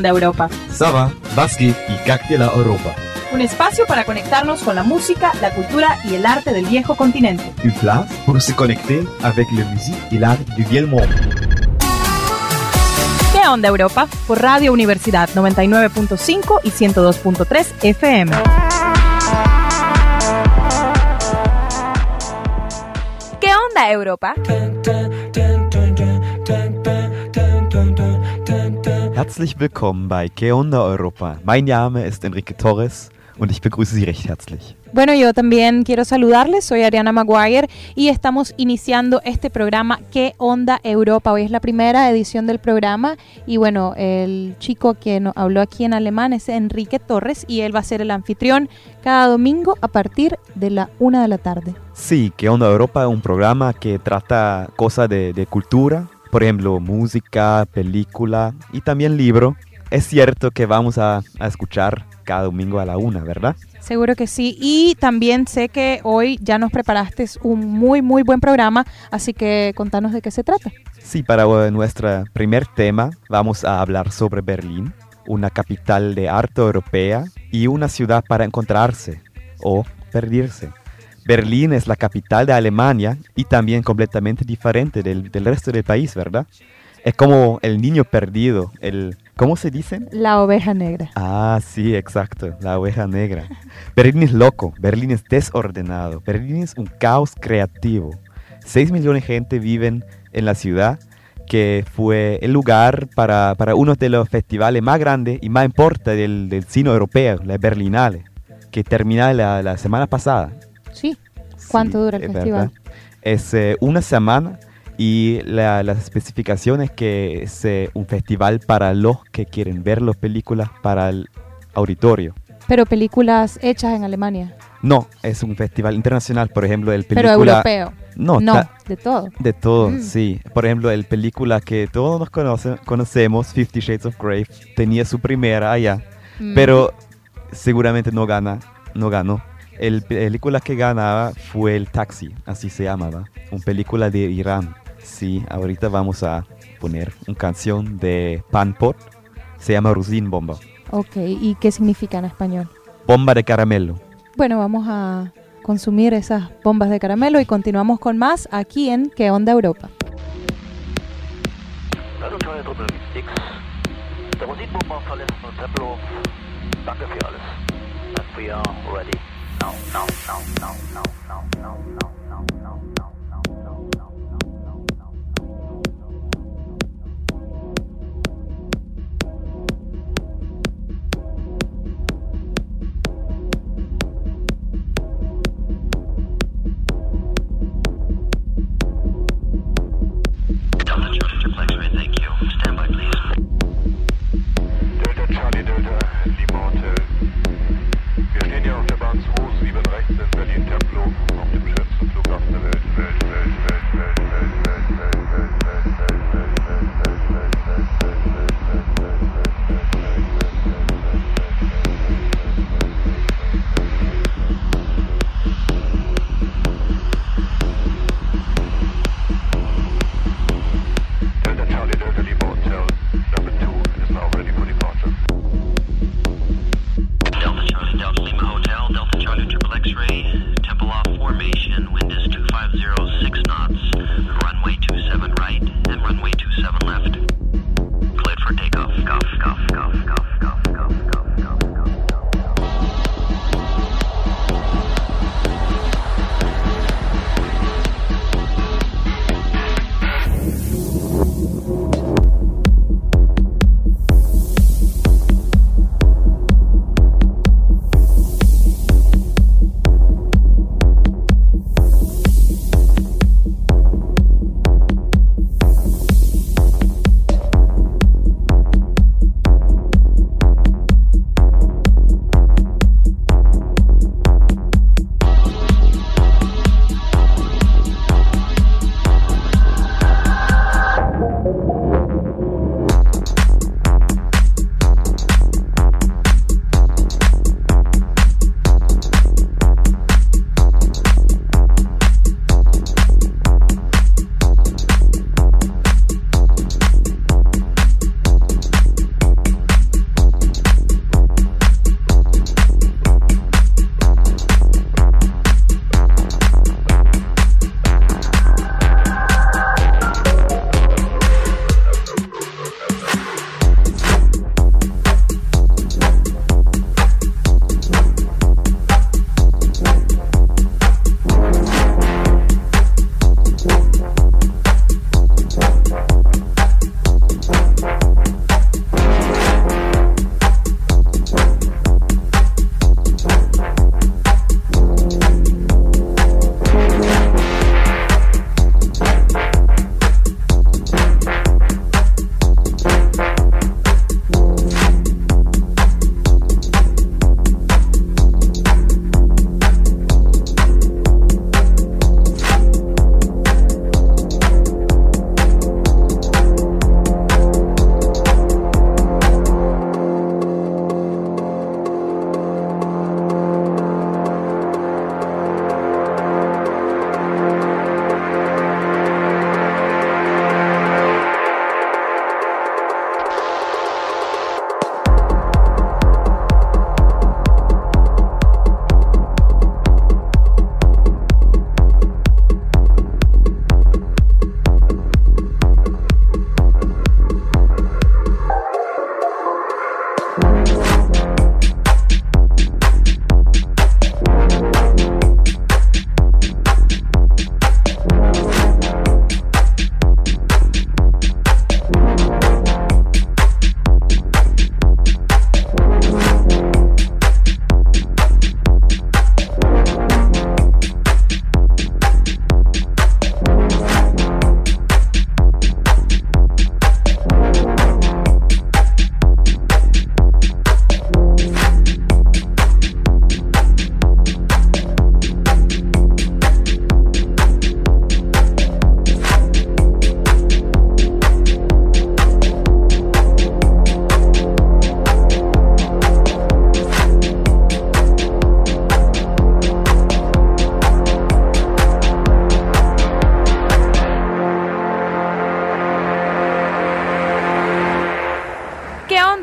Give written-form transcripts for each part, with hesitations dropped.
Onda Europa? Ça va, was geht y Cactela Europa. Un espacio para conectarnos con la música, la cultura y el arte del viejo continente. Une place pour se connecter avec la musique et l'art du vieil monde. ¿Qué Onda Europa? Por Radio Universidad 99.5 y 102.3 FM. ¿Qué Onda Europa? Herzlich willkommen bei ¿Qué Onda Europa? Mein Name ist Enrique Torres und ich begrüße Sie recht herzlich. Bueno, yo también quiero saludarles, soy Ariana Maguire y estamos iniciando este programa ¿Qué Onda Europa? Hoy es la primera edición del programa y bueno, el chico que nos habló aquí en alemán es Enrique Torres y él va a ser el anfitrión cada domingo a partir de la 1 de la tarde. Sí, ¿Qué Onda Europa? Es un programa que trata cosas de cultura, por ejemplo, música, película y también libro. Es cierto que vamos a escuchar cada domingo a la 1, ¿verdad? Seguro que sí, y también sé que hoy ya nos preparaste un muy buen programa, así que contanos de qué se trata. Sí, para nuestro primer tema vamos a hablar sobre Berlín, una capital de arte europea y una ciudad para encontrarse o perderse. Berlín es la capital de Alemania y también completamente diferente del resto del país, ¿verdad? Es como el niño perdido, ¿cómo se dice? La oveja negra. Ah, sí, exacto, la oveja negra. Berlín es loco, Berlín es desordenado, Berlín es un caos creativo. 6 millones de gente viven en la ciudad, que fue el lugar para uno de los festivales más grandes y más importantes del cine europeo, la Berlinale, que termina la semana pasada. Sí. ¿Cuánto dura el festival? ¿Verdad? Es una semana. Y las especificaciones que es un festival para los que quieren ver las películas para el auditorio. ¿Pero películas hechas en Alemania? No, es un festival internacional, por ejemplo, el película... ¿Pero europeo? No, de todo. De todo, sí. Por ejemplo, el película que todos nos conocemos, 50 Shades of Grey, tenía su primera allá, pero seguramente no ganó. El película que ganaba fue El Taxi, así se llamaba, una película de Irán. Sí, ahorita vamos a poner una canción de Pan-Pot, se llama Rusín Bomba. Ok, ¿y qué significa en español? Bomba de caramelo. Bueno, vamos a consumir esas bombas de caramelo y continuamos con más aquí en ¿Qué Onda Europa?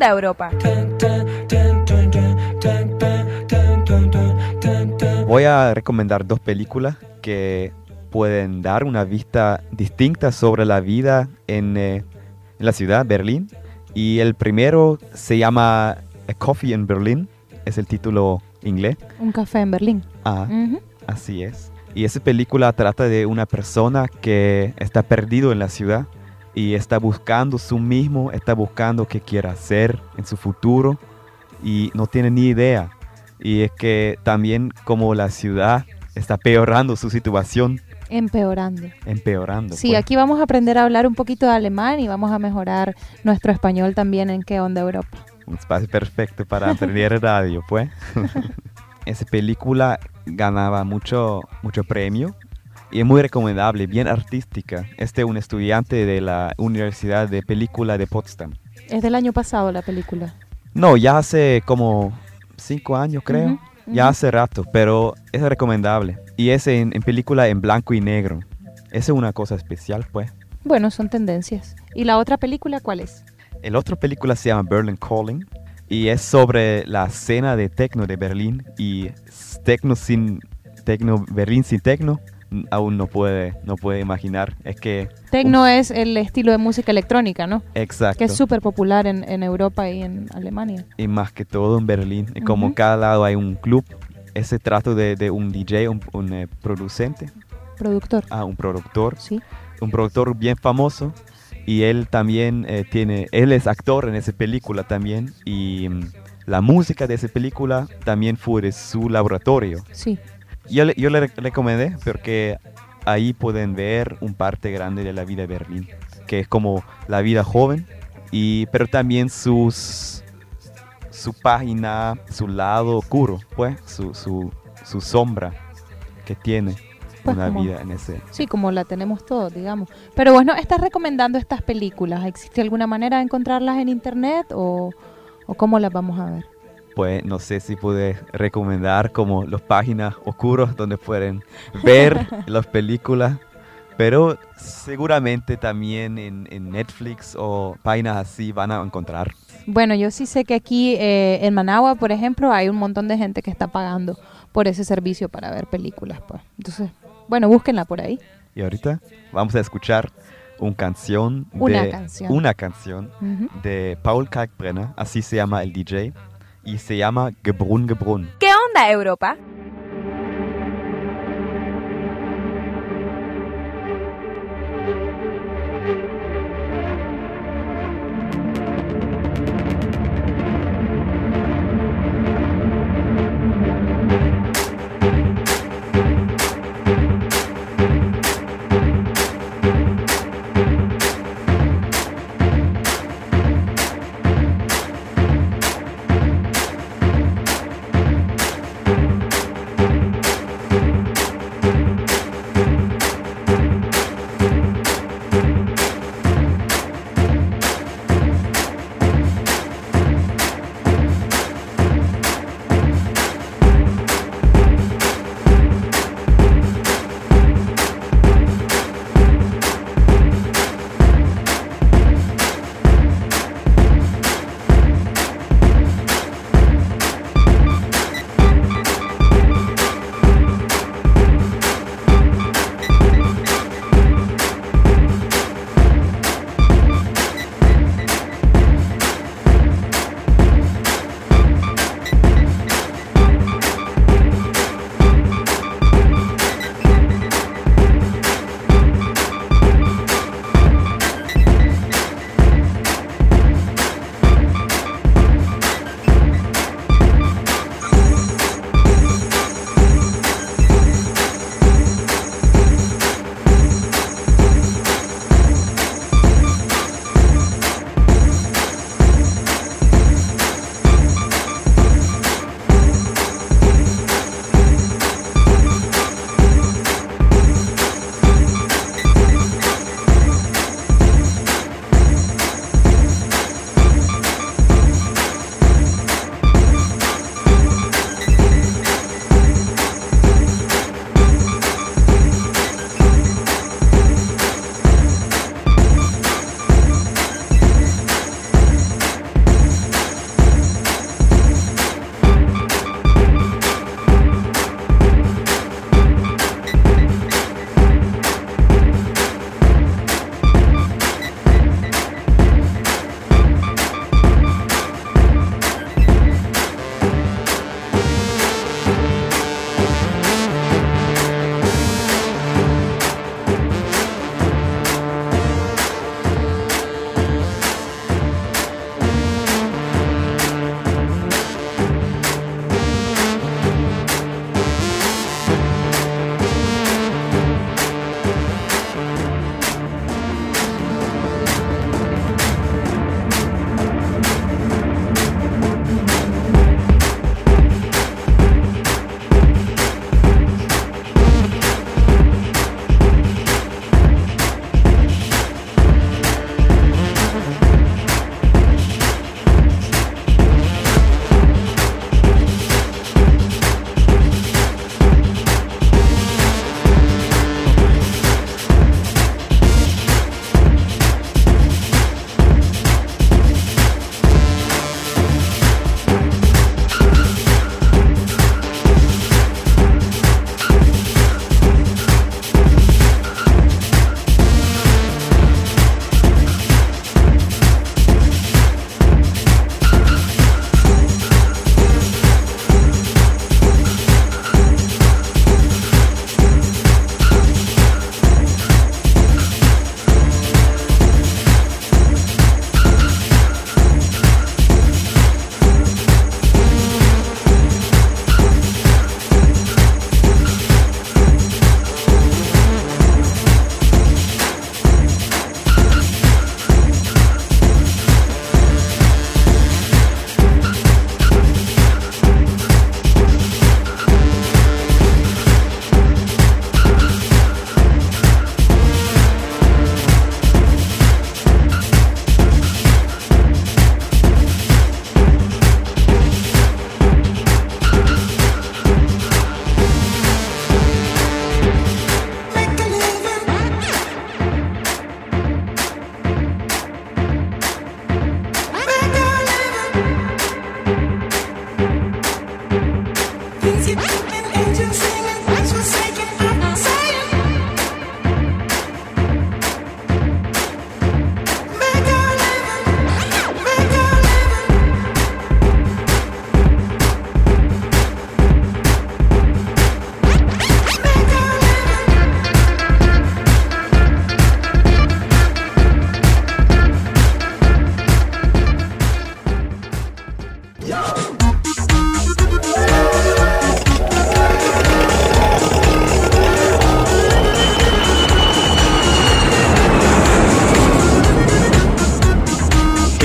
onda Europa? Voy a recomendar dos películas que pueden dar una vista distinta sobre la vida en la ciudad, Berlín. Y el primero se llama A Coffee in Berlin, es el título inglés. Un café en Berlín. Ujú. Así es. Y esa película trata de una persona que está perdido en la ciudad y está buscando su mismo, está buscando qué quiere hacer en su futuro y no tiene ni idea. Y es que también como la ciudad está peorando su situación. Empeorando. Sí, Pues. aquí vamos a aprender a hablar un poquito de alemán y vamos a mejorar nuestro español también en ¿Qué onda Europa? Un espacio perfecto para aprender radio, pues. Esa película ganaba mucho premio y es muy recomendable, bien artística. Un estudiante de la Universidad de Película de Potsdam. Es del año pasado la película. No, ya hace como 5 años, creo. Ujú. Ya hace rato, pero es recomendable. Y es en película en blanco y negro. Esa es una cosa especial, pues. Bueno, son tendencias. ¿Y la otra película cuál es? El otra película se llama Berlin Calling y es sobre la escena de techno de Berlín y Berlín sin techno aún no puede imaginar. Es que Tecno es el estilo de música electrónica, ¿no? exacto. Que es súper popular en Europa y en Alemania. Y más que todo en Berlín. Y como Ujú. cada lado hay un club, ese trato de un DJ, un producente, Productor. un productor, Sí. un productor bien famoso. Y él también él es actor en esa película también. Y la música de esa película también fue de su laboratorio. Sí. Yo le recomendé porque ahí pueden ver un parte grande de la vida de Berlín, que es como la vida joven, pero también su página, su lado oscuro, pues, su sombra que tiene Pues una como- vida en ese. Sí, como la tenemos todos, digamos. Pero bueno, ¿estás recomendando estas películas? ¿Existe alguna manera de encontrarlas en internet o cómo las vamos a ver? Pues no sé si puedes recomendar como las páginas oscuras donde pueden ver las películas, pero seguramente también en Netflix o páginas así van a encontrar. Bueno, yo sí sé que aquí en Managua, por ejemplo, hay un montón de gente que está pagando por ese servicio para ver películas, pues. Entonces, bueno, búsquenla por ahí. Y ahorita vamos a escuchar una canción Ujú. de Paul Kalkbrenner, así se llama el DJ, y se llama Gebrunn Gebrunn. ¿Qué onda Europa?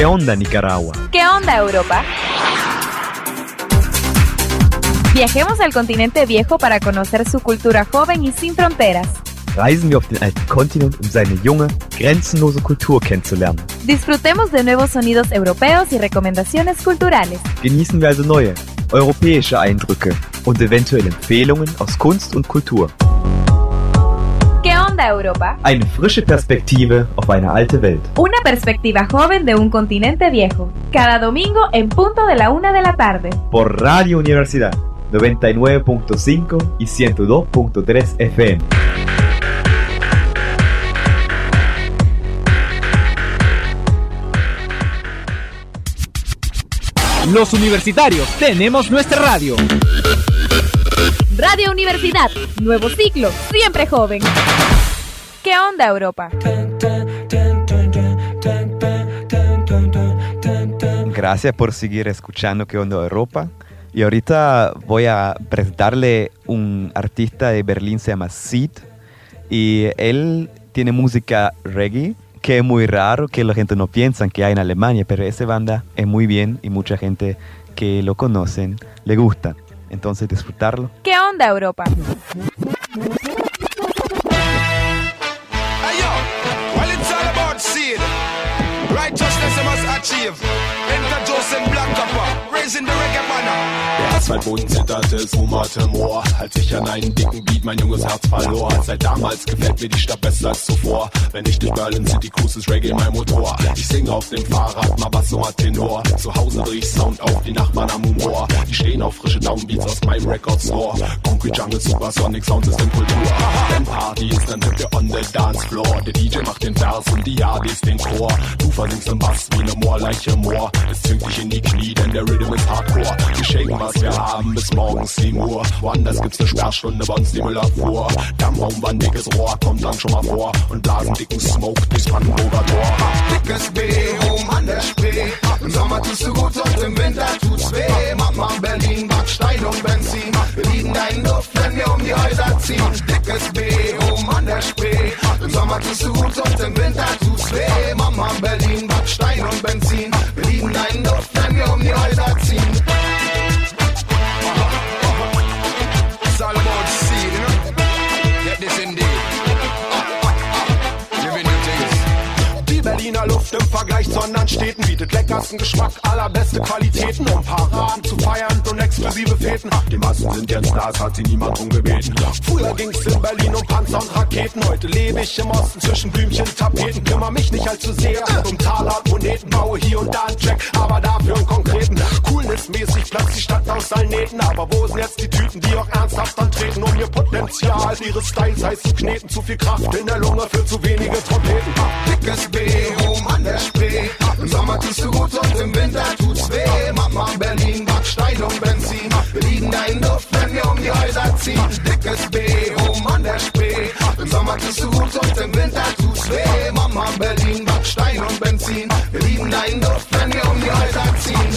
¿Qué onda, Nicaragua? ¿Qué onda, Europa? Viajemos al continente viejo para conocer su cultura joven y sin fronteras. Reisen wir auf den alten Kontinent, um seine junge, grenzenlose Kultur kennenzulernen. Disfrutemos de nuevos sonidos europeos y recomendaciones culturales. Genießen wir also neue, europäische Eindrücke und eventuell Empfehlungen aus Kunst und Kultur. ¿Qué onda, Europa? Eine frische Perspektive auf eine alte Welt. Una perspectiva joven de un continente viejo. Cada domingo en punto de la 1 de la tarde. Por Radio Universidad 99.5 y 102.3 FM. Los universitarios tenemos nuestra radio. Radio Universidad, nuevo ciclo, siempre joven. ¿Qué onda, Europa? Gracias por seguir escuchando ¿Qué onda, Europa? Y ahorita voy a presentarle un artista de Berlín, se llama Sid. Y él tiene música reggae, que es muy raro, que la gente no piensa que hay en Alemania, pero esa banda es muy bien y mucha gente que lo conocen le gusta. Entonces disfrutarlo. ¿Qué onda, Europa? Hey yo, well it's all about seed. Righteousness you must achieve. Enter Joseph Black Copper, raising the reggae banner. Der Asphaltboden zitterte, es wummerte Moor, als ich an einen dicken Beat mein junges Herz verlor. Seit damals gefällt mir die Stadt besser als zuvor. Wenn ich durch Berlin City cruise, ist Reggae mein Motor. Ich singe auf dem Fahrrad, mal Basso, mal Tenor. Zu Hause dreh ich Sound auf, die Nachbarn am Humor. Die stehen auf frische Downbeats aus meinem Record Store. Concrete Jungle, Supersonic Sound System Kultur. Wenn Party ist, dann sind wir on the dance floor. Der DJ macht den Vers und die Yardis den Chor. Du versinkst im Bass wie ne Moorleiche Moor. Es zwingt dich in die Knie, denn der Rhythm ist Hardcore. Wir shaken, was wir haben, bis morgens 7 Uhr. Woanders gibt's ne Sperrstunde, bei uns die Müllabfuhr. Dampfraum, ein dickes Rohr, kommt dann schon mal vor. Und blasen dicken Smoke durchs Brandenburger Tor. Dickes B, oben an der Spree. Im Sommer tust du gut und im Winter tut's weh. Mama Berlin, Backstein und Benzin. Wir lieben deinen Duft, wenn wir um die Häuser ziehen. Dickes B, oben an der Spree. Im Sommer tust du gut und im Winter tut's weh. Mama Berlin, Backstein und Benzin. Wir lieben deinen Duft, wenn wir um die Häuser ziehen. It's all about seed, you know? Get this indeed. Living your things. Die Berliner Luft im Vergleich zu anderen Städten bietet leckersten Geschmack, allerbeste Qualitäten, um Paraden zu feiern und exklusive Feten. Die Massen sind jetzt Stars, hat sie niemand drum gebeten. Früher ging's in Berlin um Panzer und Raketen, heute lebe ich im Osten zwischen Blümchen und Tapeten. Kümmer mich nicht allzu sehr um Taler und Moneten, baue hier und da einen Track, aber dafür einen konkreten. Coolness-mäßig platzt die Stadt aus allen Nähten, aber wo sind jetzt die Tüten, die auch ernsthaft antreten, um ihr Potenzial, ihre Styles heiß zu kneten, zu viel Kraft in der Lunge für zu wenige Trompeten. Dickes B, oben an der Spree, im Sommer tust du gut und im Winter tut's weh. Mama Berlin, Backstein und Benzin, wir lieben deinen Duft, wenn wir um die Häuser ziehen. Dickes B, oben an der Spree, im Sommer tust du gut und im Winter tut's weh. Mama Berlin, Backstein und Benzin, wir lieben deinen Duft, wenn wir um die Häuser ziehen.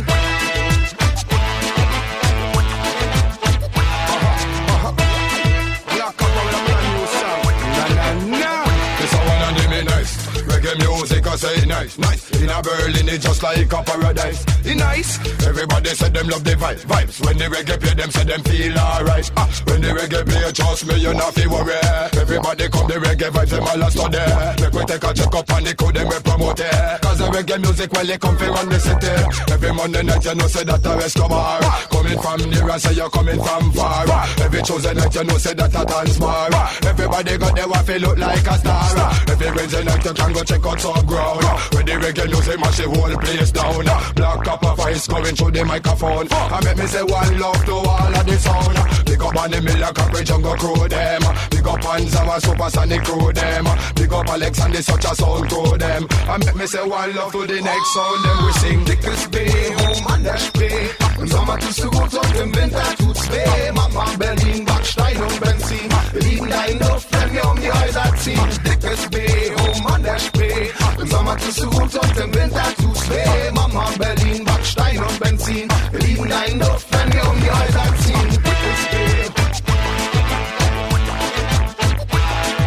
Music, I say nice, nice. In a Berlin, it's just like a paradise. It's nice. Everybody said them love the vibes. When the reggae play, them say them feel alright. When the reggae play, trust me, you not feel worry. Everybody come the reggae vibes, them all a study. Make we take a check up and the code, them we promote it. Cause the reggae music, well, they come from run the city. Every Monday night, you know, say that a rest come bar. Coming from near and say you're coming from far. Every Tuesday night, you know, say that a dance bar. Everybody got their waffle look like a star. Every Wednesday night, you can go check out some ground. When the reggae music mash the whole place down. Black Copper voice coming through the microphone. I make me say one love to all of the sound. Pick up on the Miller Capri Jungle crew them. Pick up on Zawa Supersonic crew them. Pick up Alex and the such a sound crew them. I make me say one love to the next sound. Then we sing Dickes B, oben an der Spree. Im Sommer tust du gut und im Winter tut's weh. Mama Berlin, Backstein und Benzin. Wir lieben deinen Duft, wenn wir um die Häuser ziehen. Dickes B, oben an der Spree. Im Sommer tust du gut und im Winter tut's weh. Mama Berlin, Backstein und Benzin. Wir lieben deinen Duft, wenn wir um die Häuser ziehen. Dickes B.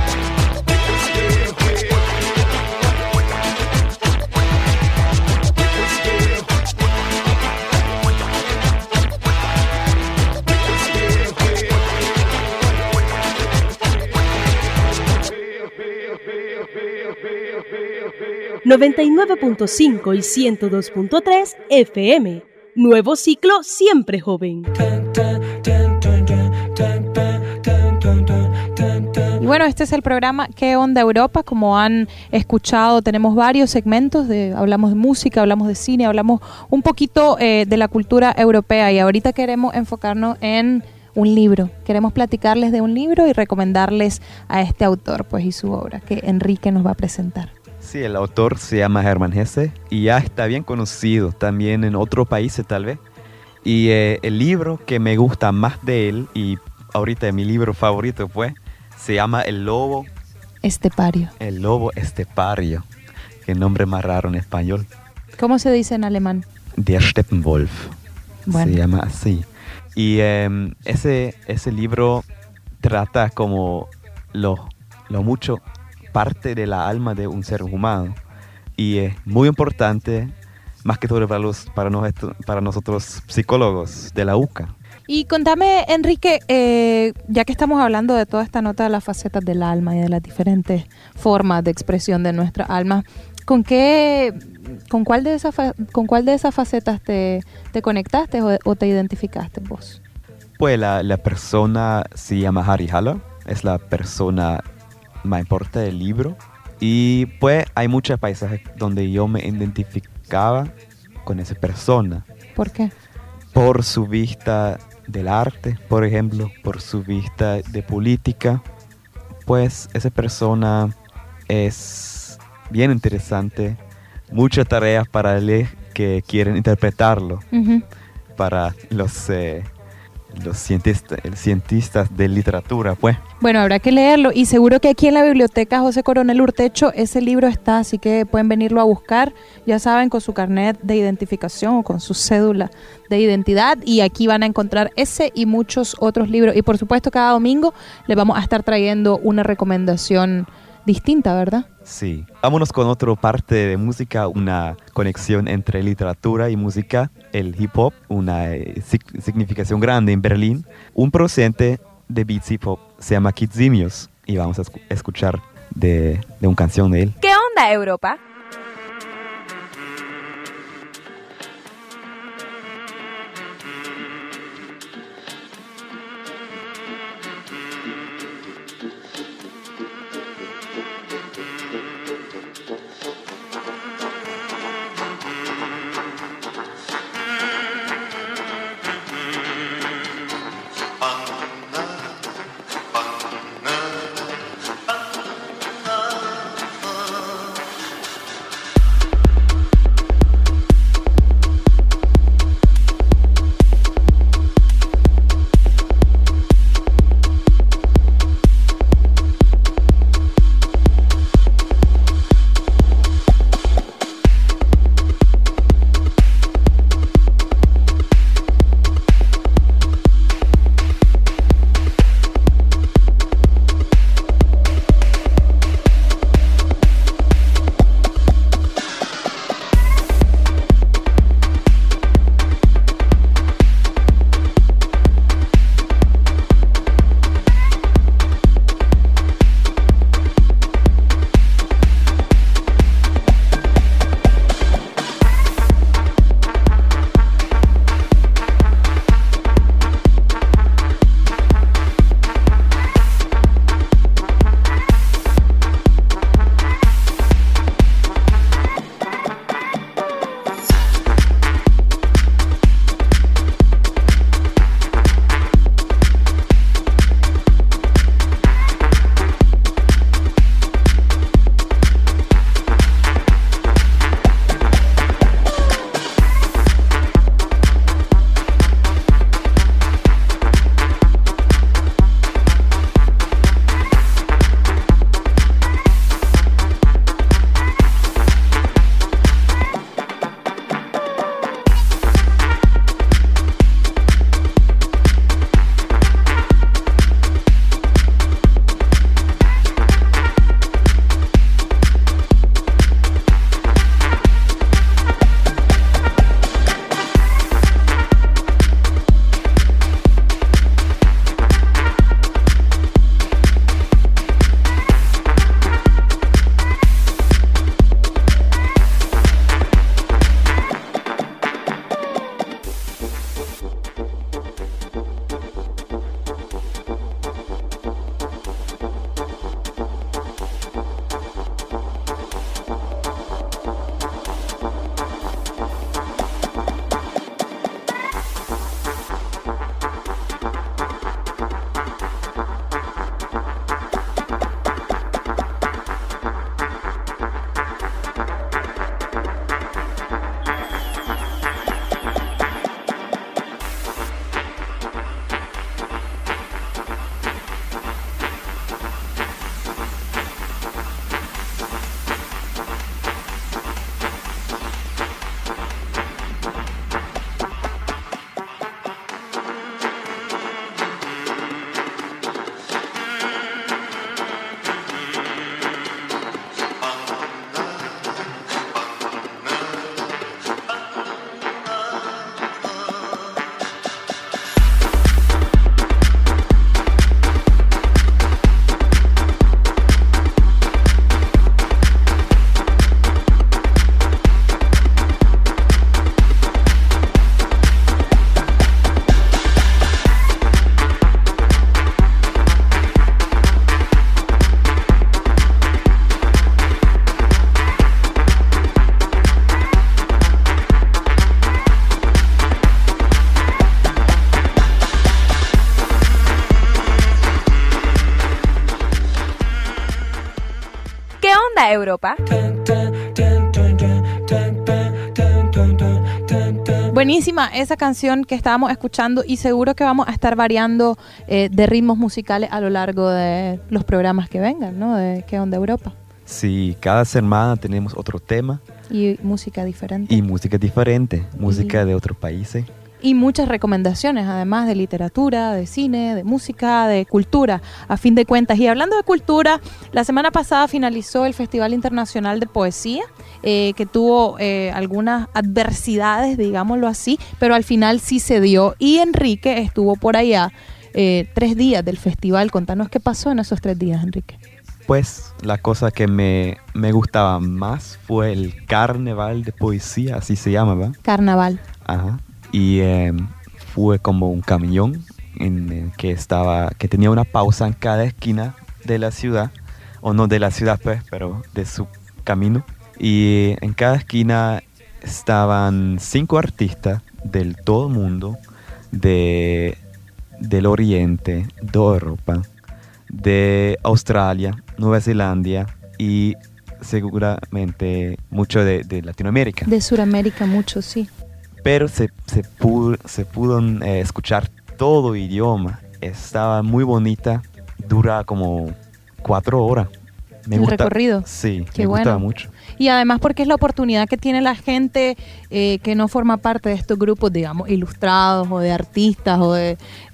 Dickes B. 99.5 y 102.3 FM. Nuevo ciclo siempre joven. Y bueno, este es el programa ¿Qué onda Europa? Como han escuchado, tenemos varios segmentos, hablamos de música, hablamos de cine, hablamos un poquito de la cultura europea y ahorita queremos enfocarnos en un libro. Queremos platicarles de un libro y recomendarles a este autor pues y su obra que Enrique nos va a presentar. Sí, el autor se llama Hermann Hesse y ya está bien conocido también en otros países tal vez. Y el libro que me gusta más de él y ahorita mi libro favorito pues se llama El lobo estepario. El lobo estepario. Qué nombre más raro en español. ¿Cómo se dice en alemán? Der Steppenwolf. Bueno. Se llama así. Y ese libro trata como lo mucho parte de la alma de un ser humano. Y es muy importante, más que todo para nosotros psicólogos de la UCA. Y contame, Enrique, ya que estamos hablando de toda esta nota de las facetas del alma y de las diferentes formas de expresión de nuestra alma, ¿con cuál de esas facetas te conectaste o te identificaste vos? Pues la persona se llama Harry Haller, es la persona más importante del libro. Y pues hay muchos paisajes donde yo me identificaba con esa persona. ¿Por qué? Por su vista del arte, por ejemplo, por su vista de política. Pues esa persona es bien interesante. Muchas tareas para él que quieren interpretarlo. Uh-huh. Para los cientistas de literatura, pues. Bueno, habrá que leerlo y seguro que aquí en la biblioteca José Coronel Urtecho ese libro está, así que pueden venirlo a buscar, ya saben, con su carnet de identificación o con su cédula de identidad y aquí van a encontrar ese y muchos otros libros y por supuesto cada domingo les vamos a estar trayendo una recomendación distinta, ¿verdad? Sí. Vámonos con otra parte de música, una conexión entre literatura y música, el hip hop, una significación grande en Berlín. Un procedente de beats hip hop se llama Kid Simios y vamos a escuchar de una canción de él. ¿Qué onda, Europa? onda Europa? Buenísima esa canción que estábamos escuchando y seguro que vamos a estar variando de ritmos musicales a lo largo de los programas que vengan, ¿no? De ¿Qué onda Europa? Sí, cada semana tenemos otro tema. Y música diferente. Y música diferente, música de otros países. Y muchas recomendaciones, además de literatura, de cine, de música, de cultura, a fin de cuentas. Y hablando de cultura, la semana pasada finalizó el Festival Internacional de Poesía, que tuvo algunas adversidades, digámoslo así, pero al final sí se dio. Y Enrique estuvo por allá 3 días del festival. Contanos qué pasó en esos 3 días, Enrique. Pues la cosa que me gustaba más fue el Carnaval de Poesía, así se llama, ¿verdad? Carnaval. Ajá. Y fue como un camión que tenía una pausa en cada esquina de la ciudad, o no de la ciudad pues, pero de su camino. Y en cada esquina estaban 5 artistas del todo el mundo, del Oriente, de Europa, de Australia, Nueva Zelanda y seguramente mucho de Latinoamérica. De Sudamérica mucho, sí. Pero se pudo escuchar todo idioma. Estaba muy bonita. Dura como 4 horas. ¿El recorrido? Sí, Qué me gustaba bueno. mucho. Y además porque es la oportunidad que tiene la gente que no forma parte de estos grupos, digamos, ilustrados o de artistas o de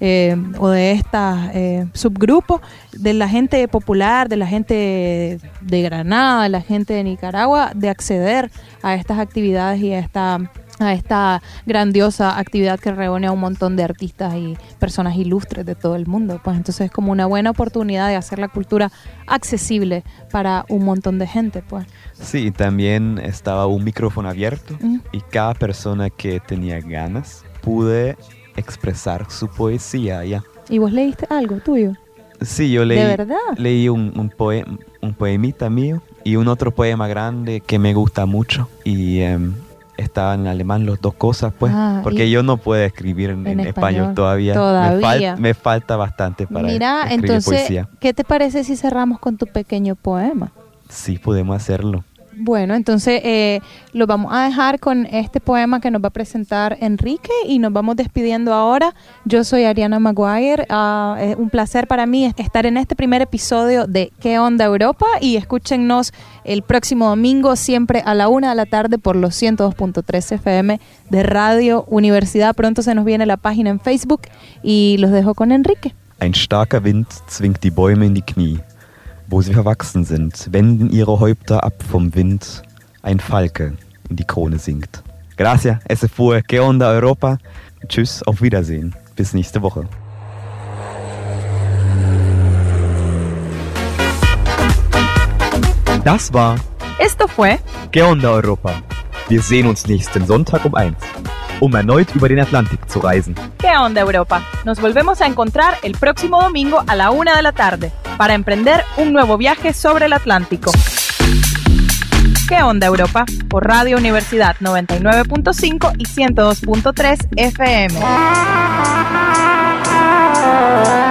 estas subgrupos, de la gente popular, de la gente de Granada, de la gente de Nicaragua, de acceder a estas actividades y a esta grandiosa actividad que reúne a un montón de artistas y personas ilustres de todo el mundo. Pues entonces es como una buena oportunidad de hacer la cultura accesible para un montón de gente, pues. Sí, también estaba un micrófono abierto y cada persona que tenía ganas pude expresar su poesía allá. ¿Y vos leíste algo tuyo? Sí, yo ¿De verdad? leí un poemita mío y un otro poema grande que me gusta mucho y estaba en alemán las 2 cosas, pues, porque yo no puedo escribir en español todavía. Me falta bastante para escribir entonces, poesía. ¿Qué te parece si cerramos con tu pequeño poema? Sí, podemos hacerlo. Bueno, entonces lo vamos a dejar con este poema que nos va a presentar Enrique y nos vamos despidiendo ahora. Yo soy Ariana Maguire. Es un placer para mí estar en este primer episodio de ¿Qué onda Europa? Y escúchennos el próximo domingo, siempre a la 1 de la tarde por los 102.3 FM de Radio Universidad. Pronto se nos viene la página en Facebook y los dejo con Enrique. Ein starker Wind zwingt die Bäume in die Knie. Wo sie verwachsen sind, wenden ihre Häupter ab vom Wind, ein Falke in die Krone singt. Gracias, ese fue ¿Qué onda Europa? Tschüss, auf Wiedersehen. Bis nächste Woche. Das war Esto fue ¿Qué onda Europa? Wir sehen uns nächsten Sonntag um 1, um erneut über den Atlantik zu reisen. ¿Qué onda Europa? Nos volvemos a encontrar el próximo domingo a la 1 de la tarde para emprender un nuevo viaje sobre el Atlántico. ¿Qué onda Europa? Por Radio Universidad 99.5 y 102.3 FM.